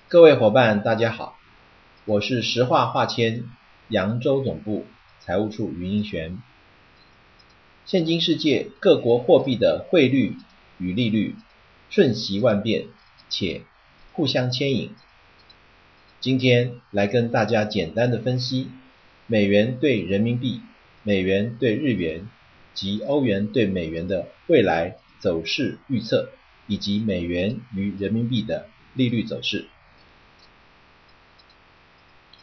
各位伙伴大家好，我是石化化纤扬州总部财务处余英璇。现今世界各国货币的汇率与利率瞬息万变，且互相牵引。今天来跟大家简单的分析美元对人民币、美元对日元及欧元对美元的未来走势预测，以及美元与人民币的利率走势。